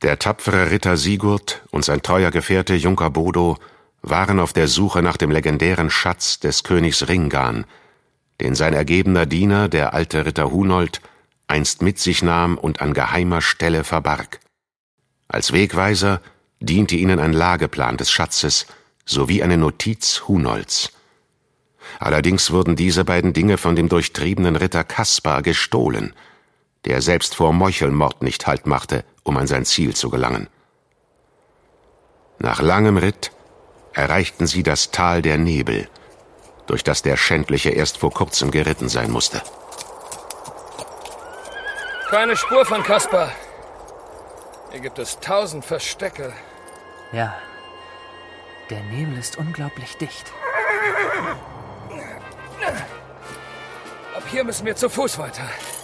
Der tapfere Ritter Sigurd und sein treuer Gefährte Junker Bodo waren auf der Suche nach dem legendären Schatz des Königs Ringan, den sein ergebener Diener, der alte Ritter Hunold, einst mit sich nahm und an geheimer Stelle verbarg. Als Wegweiser diente ihnen ein Lageplan des Schatzes sowie eine Notiz Hunolds. Allerdings wurden diese beiden Dinge von dem durchtriebenen Ritter Kaspar gestohlen, der selbst vor Meuchelmord nicht Halt machte, um an sein Ziel zu gelangen. Nach langem Ritt erreichten sie das Tal der Nebel, durch das der Schändliche erst vor kurzem geritten sein musste. Keine Spur von Kaspar. Hier gibt es 1000 Verstecke. Ja, der Nebel ist unglaublich dicht. Ab hier müssen wir zu Fuß weiter.